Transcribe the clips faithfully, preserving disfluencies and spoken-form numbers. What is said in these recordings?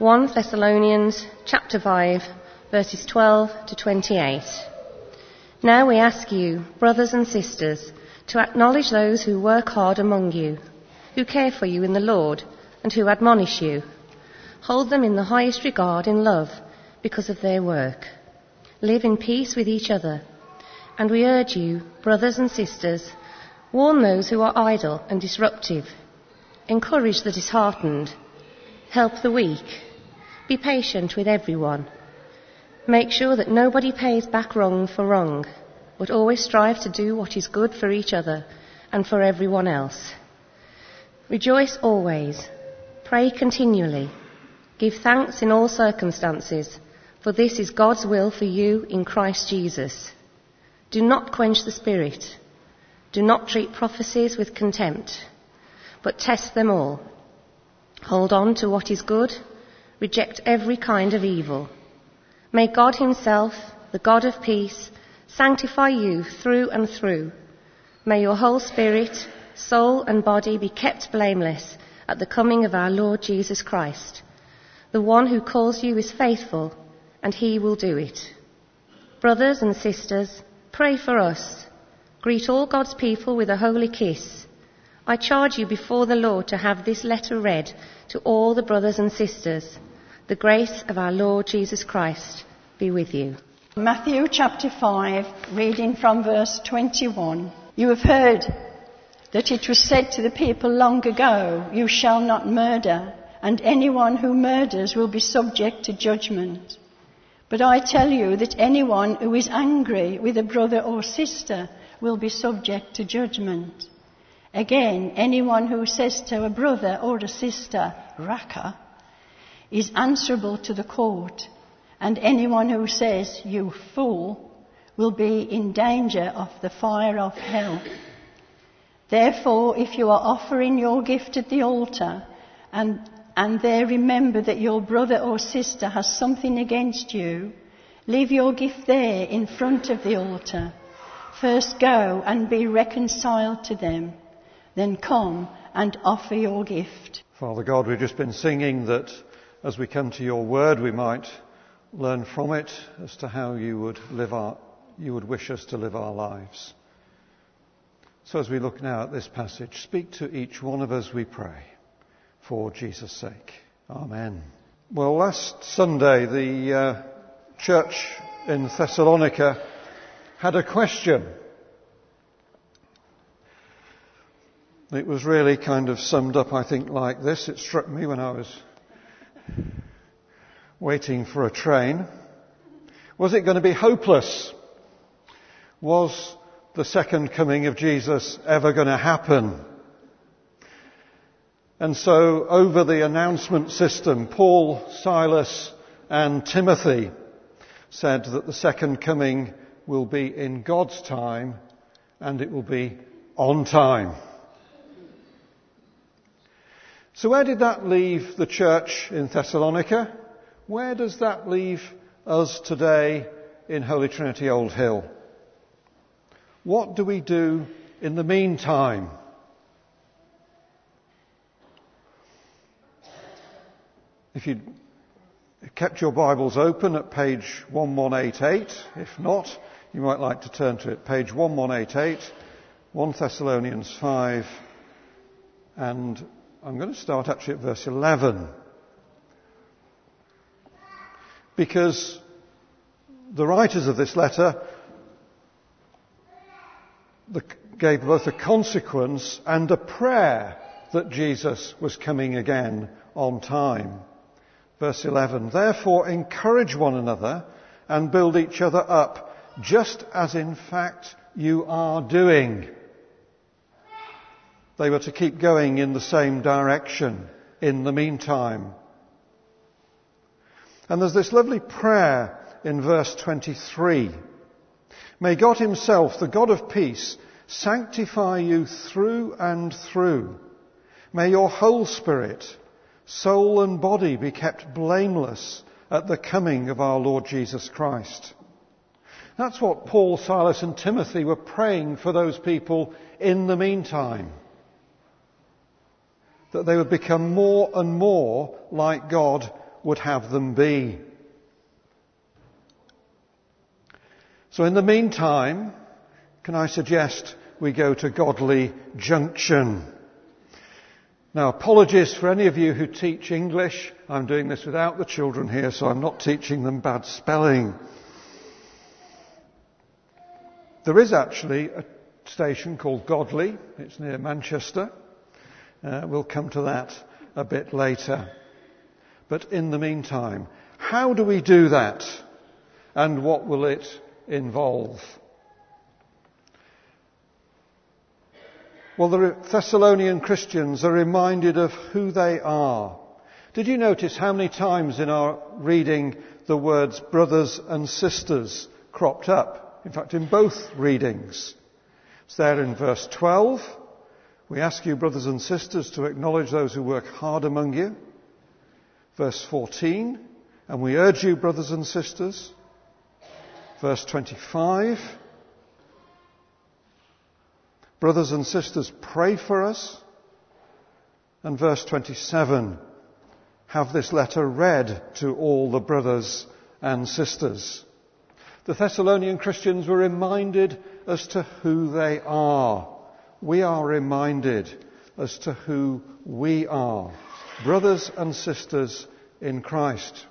First Thessalonians chapter five, verses twelve to twenty-eight. Now we ask you, brothers and sisters, to acknowledge those who work hard among you, who care for you in the Lord, and who admonish you. Hold them in the highest regard in love because of their work. Live in peace with each other. And we urge you, brothers and sisters, warn those who are idle and disruptive. Encourage the disheartened. Help the weak. Be patient with everyone. Make sure that nobody pays back wrong for wrong, but always strive to do what is good for each other and for everyone else. Rejoice always. Pray continually. Give thanks in all circumstances, for this is God's will for you in Christ Jesus. Do not quench the Spirit. Do not treat prophecies with contempt, but test them all. Hold on to what is good. Reject every kind of evil. May God himself, the God of peace, sanctify you through and through. May your whole spirit, soul and body be kept blameless at the coming of our Lord Jesus Christ. The one who calls you is faithful, and he will do it. Brothers and sisters, pray for us. Greet all God's people with a holy kiss. I charge you before the Lord to have this letter read to all the brothers and sisters. The grace of our Lord Jesus Christ be with you. Matthew chapter five, reading from verse twenty-one. You have heard that it was said to the people long ago, you shall not murder, and anyone who murders will be subject to judgment. But I tell you that anyone who is angry with a brother or sister will be subject to judgment. Again, anyone who says to a brother or a sister, Raka, is answerable to the court, and anyone who says, you fool, will be in danger of the fire of hell. Therefore, if you are offering your gift at the altar, and, and there remember that your brother or sister has something against you, leave your gift there in front of the altar. First go and be reconciled to them, then come and offer your gift. Father God, we've just been singing that as we come to your word, we might learn from it as to how you would live our, you would wish us to live our lives. So as we look now at this passage, speak to each one of us, we pray, for Jesus' sake. Amen. Well, last Sunday, the uh, church in Thessalonica had a question. It was really kind of summed up, I think, like this. It struck me when I was waiting for a train. Was it going to be hopeless? Was the second coming of Jesus ever going to happen? And so over the announcement system, Paul, Silas and Timothy said that the second coming will be in God's time and it will be on time. So where did that leave the church in Thessalonica? Where does that leave us today in Holy Trinity Old Hill? What do we do in the meantime? If you kept your Bibles open at page eleven eighty-eight, if not, you might like to turn to it. Page eleven eighty-eight, First Thessalonians five, and I'm going to start actually at verse eleven. Because the writers of this letter gave both a consequence and a prayer that Jesus was coming again on time. Verse eleven, therefore encourage one another and build each other up, just as in fact you are doing. They were to keep going in the same direction in the meantime. And there's this lovely prayer in verse twenty-three. May God himself, the God of peace, sanctify you through and through. May your whole spirit, soul and body be kept blameless at the coming of our Lord Jesus Christ. That's what Paul, Silas and Timothy were praying for those people in the meantime. That they would become more and more like God would have them be. So in the meantime, can I suggest we go to Godly Junction? Now, apologies for any of you who teach English. I'm doing this without the children here, so I'm not teaching them bad spelling. There is actually a station called Godley. It's near Manchester. Uh, we'll come to that a bit later. But in the meantime, how do we do that? And what will it involve? Well, the Thessalonian Christians are reminded of who they are. Did you notice how many times in our reading the words brothers and sisters cropped up? In fact, in both readings. It's there in verse twelve. We ask you, brothers and sisters, to acknowledge those who work hard among you. Verse fourteen. And we urge you, brothers and sisters. Verse twenty-five. Brothers and sisters, pray for us. And verse twenty-seven, have this letter read to all the brothers and sisters. The Thessalonian Christians were reminded as to who they are. We are reminded as to who we are. Brothers and sisters in Christ.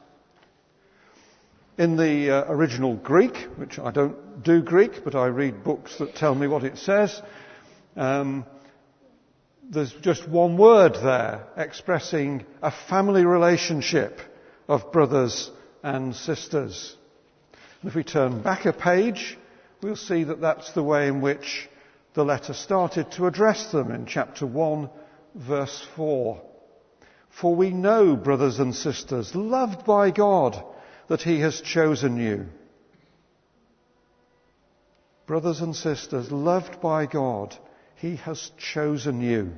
In the uh, original Greek, which I don't do Greek, but I read books that tell me what it says, Um, there's just one word there expressing a family relationship of brothers and sisters. And if we turn back a page, we'll see that that's the way in which the letter started to address them in chapter one, verse four. For we know, brothers and sisters, loved by God, that he has chosen you. Brothers and sisters, loved by God, he has chosen you.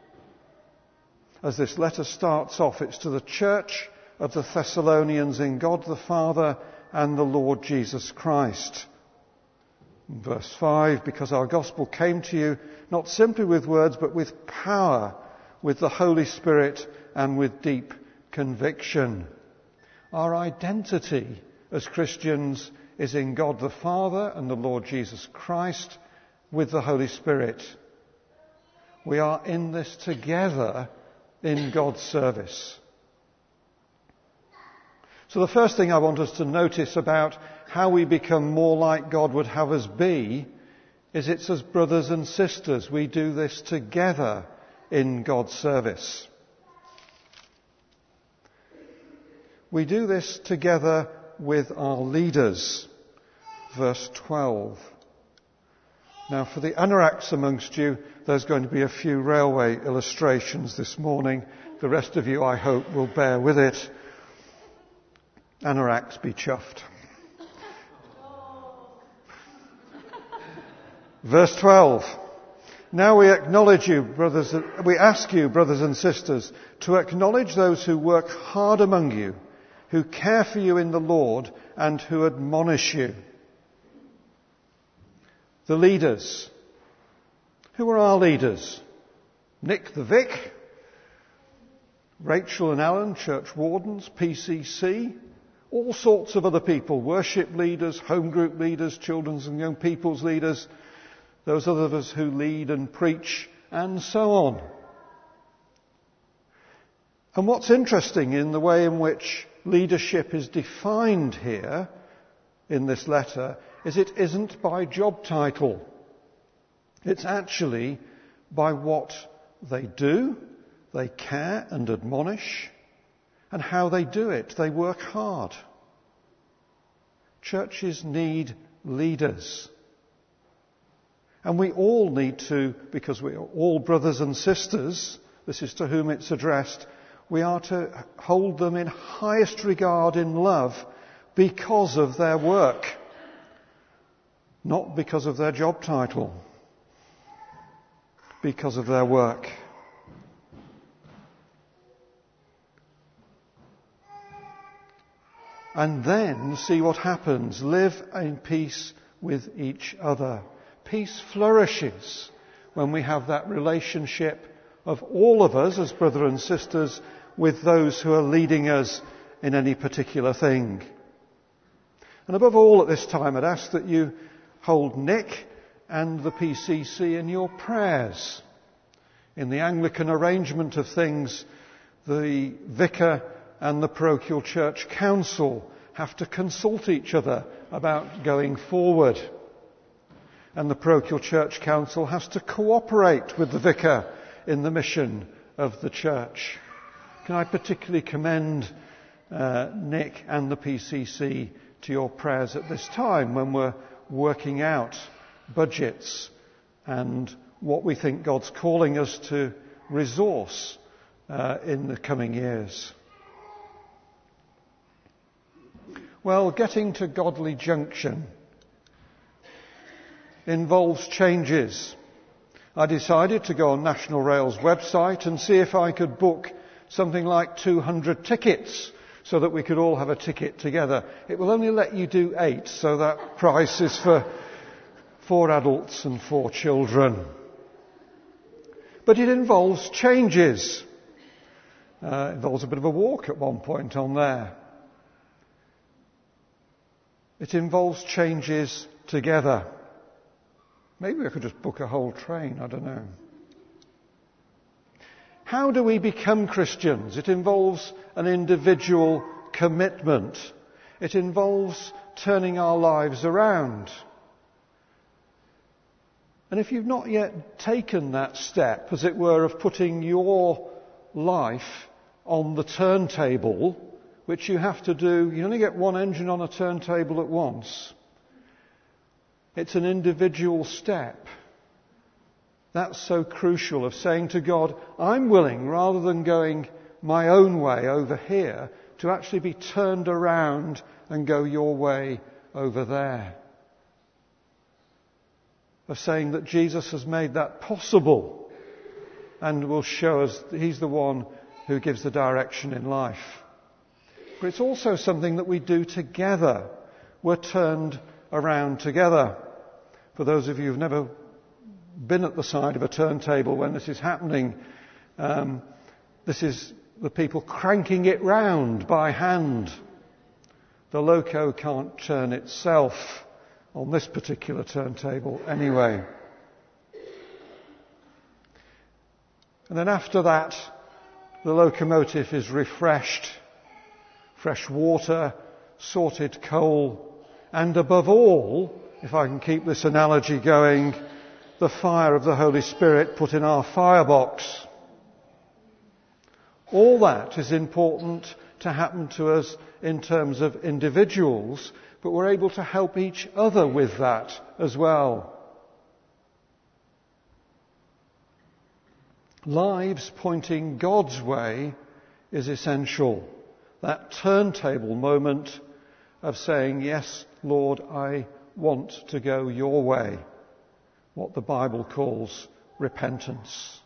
As this letter starts off, it's to the church of the Thessalonians in God the Father and the Lord Jesus Christ. In verse five, because our gospel came to you not simply with words, but with power, with the Holy Spirit and with deep conviction. Our identity as Christians is in God the Father and the Lord Jesus Christ with the Holy Spirit. We are in this together in God's service. So the first thing I want us to notice about how we become more like God would have us be is it's as brothers and sisters. We do this together in God's service. We do this together with our leaders. Verse twelve. Now, for the anoraks amongst you, there's going to be a few railway illustrations this morning. The rest of you, I hope, will bear with it. Anoraks, be chuffed. Verse twelve. Now we acknowledge you, brothers, we ask you, brothers and sisters, to acknowledge those who work hard among you, who care for you in the Lord, and who admonish you. The leaders. Who are our leaders? Nick the Vic, Rachel and Alan, church wardens, P C C, all sorts of other people, worship leaders, home group leaders, children's and young people's leaders, those other of us who lead and preach, and so on. And what's interesting in the way in which leadership is defined here in this letter is it isn't by job title. It's actually by what they do, they care and admonish, and how they do it. They work hard. Churches need leaders. And we all need to, because we are all brothers and sisters, this is to whom it's addressed, we are to hold them in highest regard in love because of their work, not because of their job title, because of their work. And then see what happens. Live in peace with each other. Peace flourishes when we have that relationship of all of us as brothers and sisters with those who are leading us in any particular thing. And above all at this time, I'd ask that you hold Nick and the P C C in your prayers. In the Anglican arrangement of things, the vicar and the parochial church council have to consult each other about going forward. And the parochial church council has to cooperate with the vicar in the mission of the church. Can I particularly commend uh, Nick and the P C C to your prayers at this time when we're working out budgets and what we think God's calling us to resource uh, in the coming years. Well, getting to Godly Junction involves changes. I decided to go on National Rail's website and see if I could book something like two hundred tickets so that we could all have a ticket together. It will only let you do eight, so that price is for four adults and four children. But it involves changes. Uh, it involves a bit of a walk at one point on there. It involves changes together. Maybe I could just book a whole train, I don't know. How do we become Christians? It involves an individual commitment. It involves turning our lives around. And if you've not yet taken that step, as it were, of putting your life on the turntable, which you have to do, you only get one engine on a turntable at once. It's an individual step. That's so crucial, of saying to God, I'm willing, rather than going my own way over here, to actually be turned around and go your way over there. Of saying that Jesus has made that possible and will show us that He's the one who gives the direction in life. But it's also something that we do together. We're turned around together. For those of you who've never been at the side of a turntable when this is happening, um, this is the people cranking it round by hand. The loco can't turn itself on this particular turntable anyway. And then after that, the locomotive is refreshed. Fresh water, sorted coal, and above all, if I can keep this analogy going, the fire of the Holy Spirit put in our firebox. All that is important to happen to us in terms of individuals, but we're able to help each other with that as well. Lives pointing God's way is essential. That turntable moment of saying, yes, Lord, I want to go your way. What the Bible calls repentance.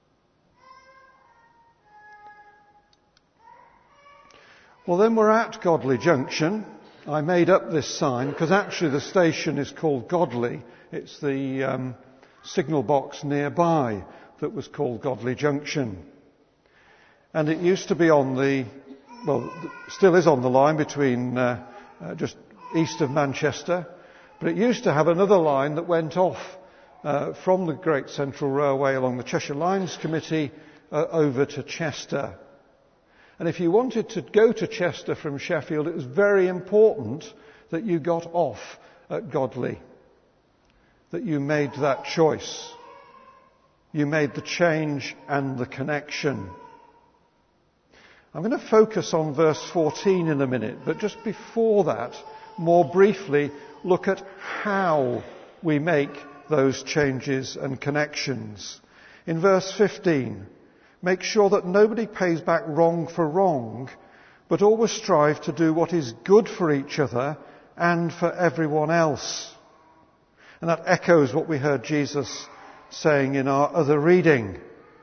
Well, then we're at Godly Junction. I made up this sign because actually the station is called Godly. It's the um, signal box nearby that was called Godly Junction. And it used to be on the, well, still is on the line between uh, uh, just east of Manchester, but it used to have another line that went off uh, from the Great Central Railway along the Cheshire Lines Committee uh, over to Chester. And if you wanted to go to Chester from Sheffield, it was very important that you got off at Godly, that you made that choice. You made the change and the connection. I'm going to focus on verse fourteen in a minute, but just before that, more briefly, look at how we make those changes and connections. In verse fifteen, make sure that nobody pays back wrong for wrong, but always strive to do what is good for each other and for everyone else. And that echoes what we heard Jesus saying in our other reading.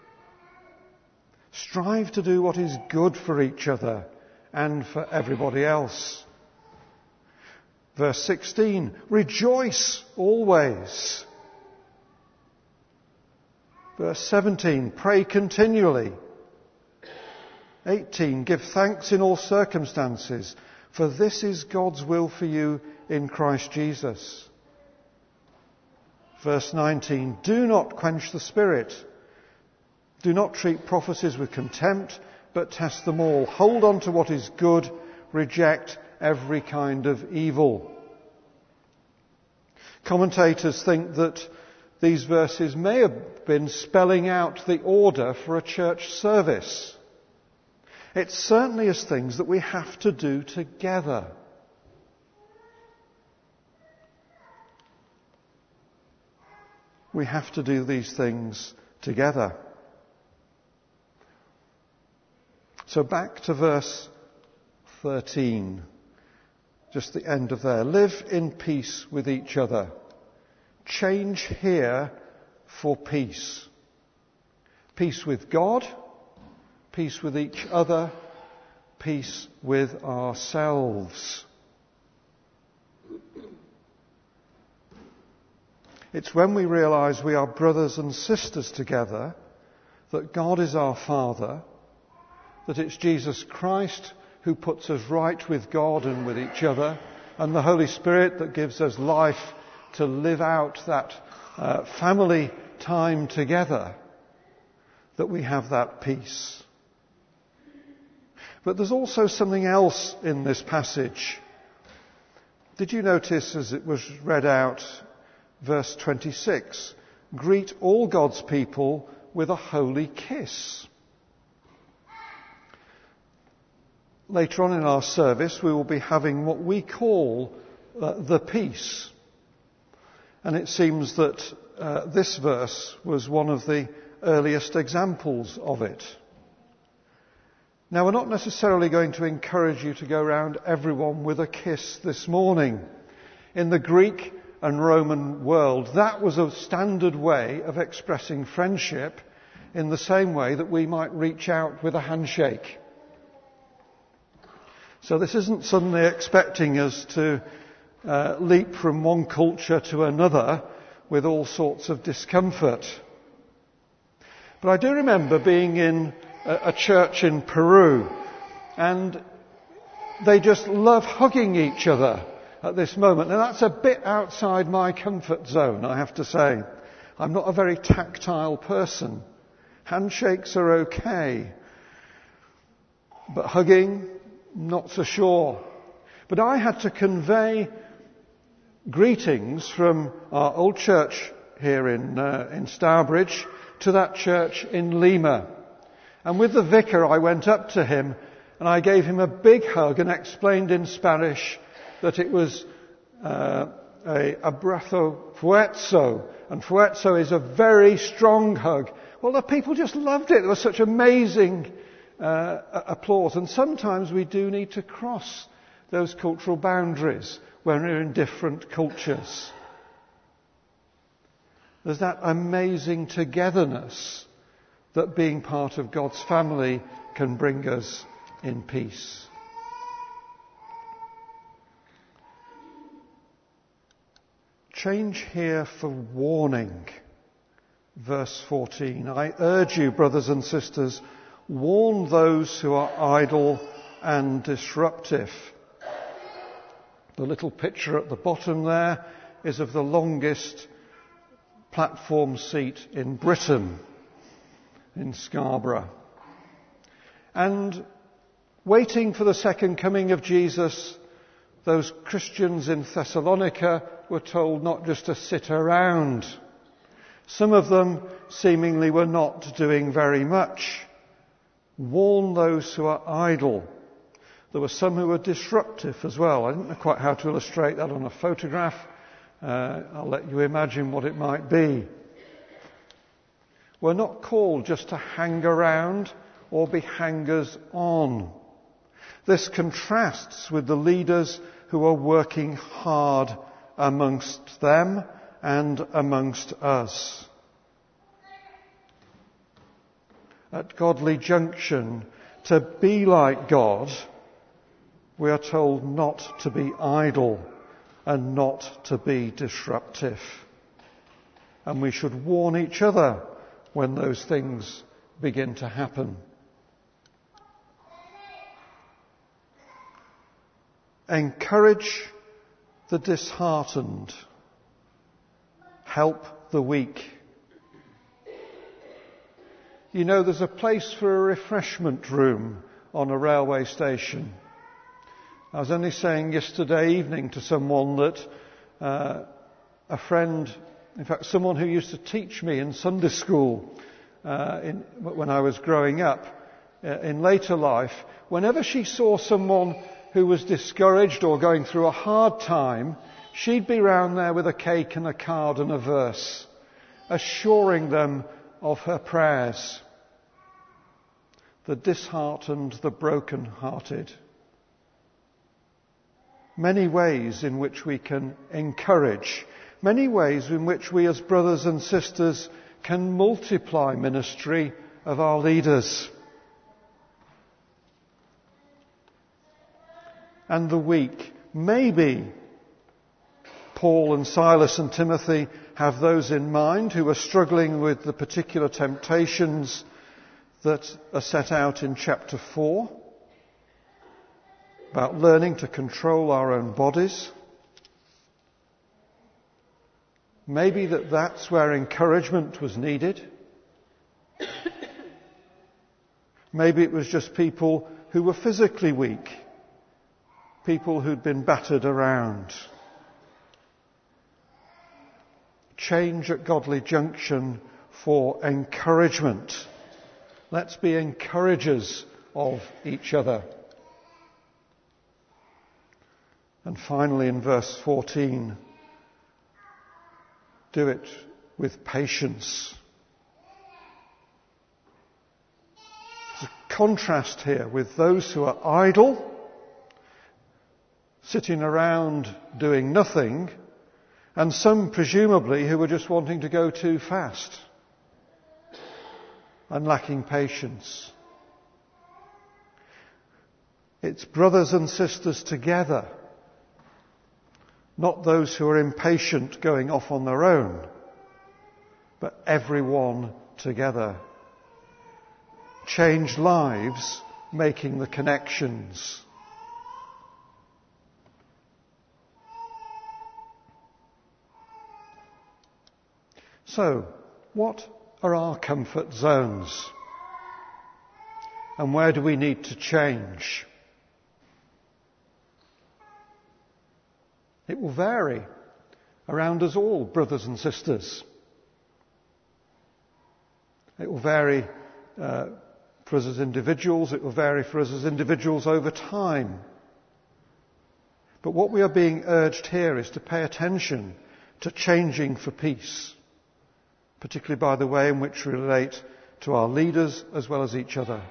Strive to do what is good for each other and for everybody else. Verse sixteen, rejoice always. Verse seventeen, pray continually. eighteen, give thanks in all circumstances, for this is God's will for you in Christ Jesus. Verse nineteen, do not quench the Spirit. Do not treat prophecies with contempt, but test them all. Hold on to what is good. Reject every kind of evil. Commentators think that these verses may have been spelling out the order for a church service. It certainly is things that we have to do together. We have to do these things together. So back to verse thirteen, just the end of there. Live in peace with each other. Change here for peace. Peace with God, peace with each other, peace with ourselves. It's when we realise we are brothers and sisters together, that God is our Father, that it's Jesus Christ who puts us right with God and with each other, and the Holy Spirit that gives us life to live out that uh, family time together, that we have that peace. But there's also something else in this passage. Did you notice as it was read out, verse twenty-six, greet all God's people with a holy kiss. Later on in our service, we will be having what we call uh, the peace. And it seems that uh, this verse was one of the earliest examples of it. Now, we're not necessarily going to encourage you to go around everyone with a kiss this morning. In the Greek and Roman world, that was a standard way of expressing friendship, in the same way that we might reach out with a handshake. So this isn't suddenly expecting us to uh, leap from one culture to another with all sorts of discomfort. But I do remember being in a, a church in Peru, and they just love hugging each other at this moment. And that's a bit outside my comfort zone, I have to say. I'm not a very tactile person. Handshakes are okay, but hugging, not so sure. But I had to convey greetings from our old church here in, uh, in Stourbridge to that church in Lima. And with the vicar, I went up to him and I gave him a big hug and explained in Spanish that it was uh, a abrazo fuerte, and fuerte is a very strong hug. Well, the people just loved it. There was such amazing uh, applause. And sometimes we do need to cross those cultural boundaries when we're in different cultures. There's that amazing togetherness that being part of God's family can bring us in peace. Change here for warning. Verse fourteen. I urge you, brothers and sisters, warn those who are idle and disruptive. The little picture at the bottom there is of the longest platform seat in Britain, in Scarborough. And waiting for the second coming of Jesus, those Christians in Thessalonica were told not just to sit around. Some of them seemingly were not doing very much. Warn those who are idle. There were some who were disruptive as well. I don't know quite how to illustrate that on a photograph. Uh, I'll let you imagine what it might be. We're not called just to hang around or be hangers on. This contrasts with the leaders who are working hard amongst them and amongst us. At Godly Junction, to be like God, we are told not to be idle and not to be disruptive. And we should warn each other when those things begin to happen. encourage the disheartened, help the weak. You know, there's a place for a refreshment room on a railway station. I was only saying yesterday evening to someone that uh, a friend, in fact someone who used to teach me in Sunday school uh, in, when I was growing up, uh, in later life, whenever she saw someone who was discouraged or going through a hard time, she'd be round there with a cake and a card and a verse, assuring them of her prayers. The disheartened, the broken-hearted. Many ways in which we can encourage, many ways in which we as brothers and sisters can multiply ministry of our leaders. And the weak. Maybe Paul and Silas and Timothy have those in mind who are struggling with the particular temptations that are set out in chapter four about learning to control our own bodies. Maybe that that's where encouragement was needed. Maybe it was just people who were physically weak. People who'd been battered around. Change at Godly Junction for encouragement. Let's be encouragers of each other. And finally in verse fourteen, do it with patience. There's a contrast here with those who are idle, sitting around doing nothing, and some presumably who are just wanting to go too fast and lacking patience. It's brothers and sisters together, not those who are impatient going off on their own, but everyone together. Changed lives, making the connections. So, what are our comfort zones? And where do we need to change? It will vary around us all, brothers and sisters. It will vary uh, for us as individuals. It will vary for us as individuals over time. But what we are being urged here is to pay attention to changing for peace, particularly by the way in which we relate to our leaders as well as each other.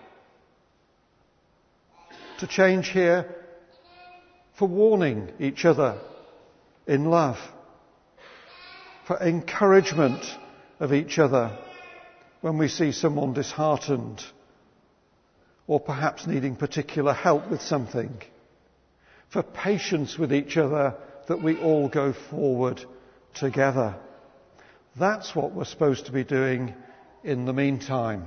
To change here for warning each other in love, for encouragement of each other when we see someone disheartened or perhaps needing particular help with something, for patience with each other that we all go forward together. That's what we're supposed to be doing in the meantime.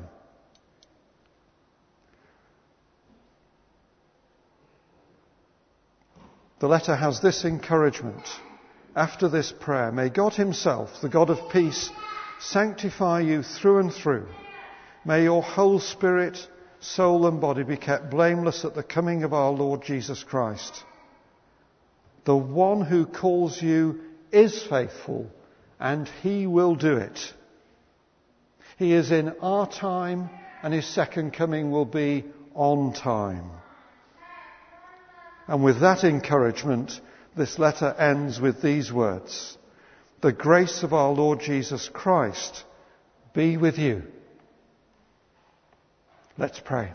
The letter has this encouragement. After this prayer, may God himself, the God of peace, sanctify you through and through. May your whole spirit, soul and body be kept blameless at the coming of our Lord Jesus Christ. The one who calls you is faithful, and he will do it. He is in our time, and his second coming will be on time. And with that encouragement, this letter ends with these words: the grace of our Lord Jesus Christ be with you. Let's pray.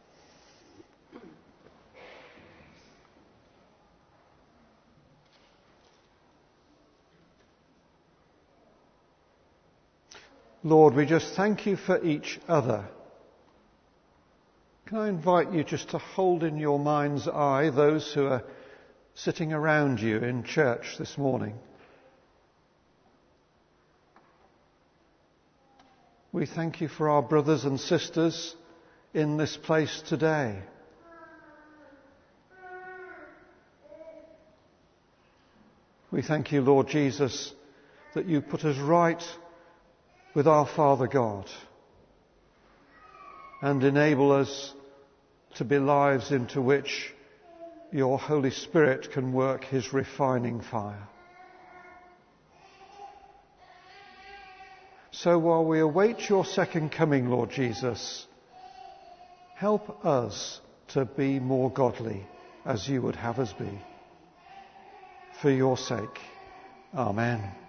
Lord, we just thank you for each other. Can I invite you just to hold in your mind's eye those who are sitting around you in church this morning? We thank you for our brothers and sisters in this place today. We thank you, Lord Jesus, that you put us right with our Father God and enable us to be lives into which your Holy Spirit can work his refining fire. So while we await your second coming, Lord Jesus, help us to be more godly as you would have us be. For your sake. Amen.